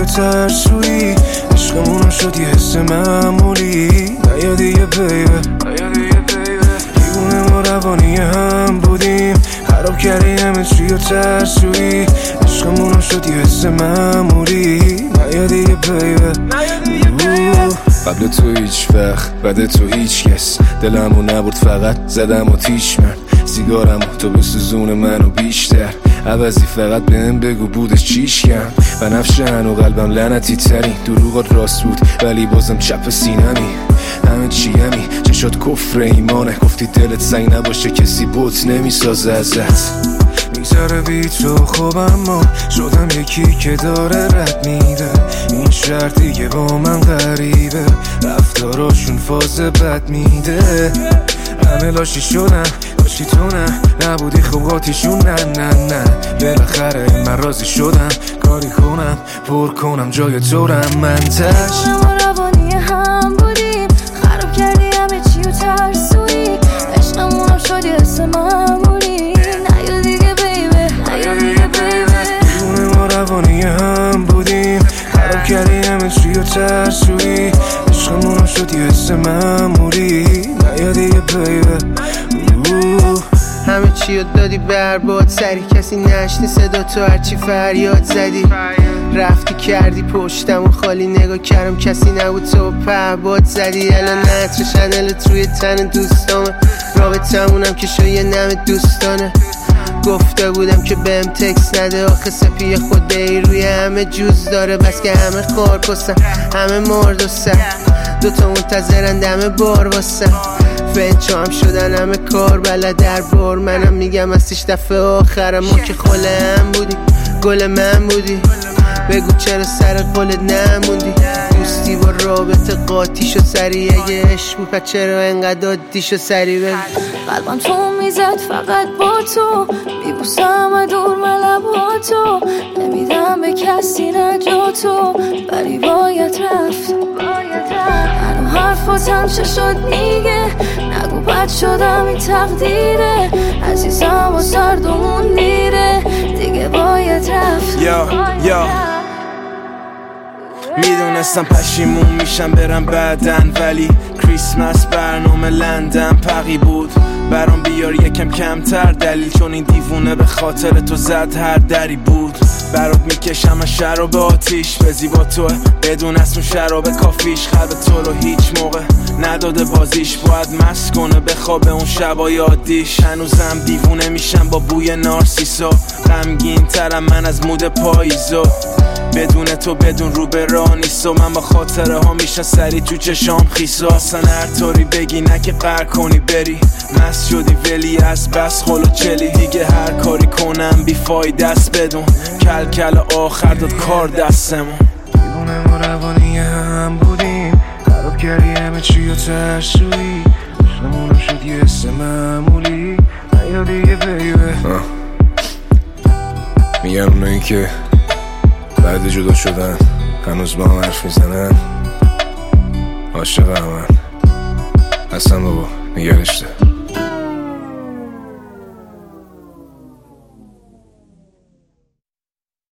و ترسویی، عشقمون شد یه حس معمولی. نیا دیگه بیبه، دیوونه ما روانی هم بودیم، خراب کردی همه چی و ترسویی، عشقمون شد یه حس معمولی. نیا دیگه بیبه، قبل تو هیچ وقت، بعد تو هیچ کس، دلمو نبرد فقط زدم و تیش من، سیگارم تو بسوزون منو بیشتر، عوضی فقط بهم بگو بودش چیش کم. بنفشه هنو قلبم لعنتی ترین، دروغات راست بود ولی بازم چپ سینمی، همه چیمی چشات کفر ایمانه، گفتی دلت سنگ نباشه کسی بوت نمیسازه ازت. میذاره بی تو خوبم ما شدم یکی که داره رد میده، این شهر دیگه با من غریبه، رفتاراشون فاز بد میده، همه لاشی شدن لاشی تو نبودی خوباتیشون نه بالاخره من راضی شدم، کاری کنم پر کنم جای تو رم من تش. ما روانی هم بودیم، خراب کردی همه چی و ترسویی، عشقمونم شد یه حس معمولی. نیا دیگه بیبه، دیوونه ما روانی هم بودیم، خراب کردی همه چی و ترسویی، عشقمونم شد یه حس معمولی. نیا دیگه بیبه، همه چی رو دادی برباد، سری کسی نشنی صدا تو هرچی فریاد زدی، رفتی کردی پشتم و خالی نگاه کردم کسی نبود تو پهباد زدی. الان نتر شنلت روی تن دوستامه، رابطمونم که شو یه نم دوستانه، گفته بودم که بهم تکس نده، آخه سپی خود ای روی همه جوز داره، بس که همه خار کسن همه مرد و سر، دوتا منتظرن دم بار واسن، فنچو هم شدن همه کار بلد در بار، منم میگم هستیش دفعه آخرم، ما که خاله هم بودی گل من بودی، بگو چرا سر قولت نموندی، دوستی با رابطه قاطی شد سری، اگه عشق بود پس چرا انقدر عادی شد سری بگو. قلبم تو میزد فقط با تو، میبوسم و دور ملباتو، نمیدم به کسی نجاتو، ولی باید رفت. هنو حرفاتم چه شد میگه، نگو بد شدم این تقدیره، عزیزم و سردمون دیره، دیگه باید رفت. میدونستم پشیمون میشم برم بعدن، ولی کریسمس برنامه لندن پقی بود، برام بیار یکم کمتر دلیل، چون این دیوونه به خاطر تو زد هر دری بود. برات میکشم از شراب آتیش، به زیبا توه بدون اسم شراب کافیش، قلب تو رو هیچ موقع نداده بازیش، باید مست کنه بخوابه اون شبای عادیش. هنوزم دیوونه میشم با بوی نارسیسا، غمگین ترم من از مود پاییزا، بدون تو بدون رو به راه نیست، و من با خاطره ها میشن سری تو چشام خیسا، اصلا هر طوری بگی نه که قهر کنی بری، مست شدی ولی از بس خلو چلی، دیگه هر کاری کنم بی فایده است بدون، کل آخر داد کار دستمون. دیوونه ما روانی هم بودیم، خراب کردی همه چی و ترسویی، عشقمونم شد یه حس معمولی. نیا دیگه بیبه، میگم اونایی که بعد جدا شدن هنوز با هم حرف میزنن، عاشق همن، اصلا بابا نگرشته.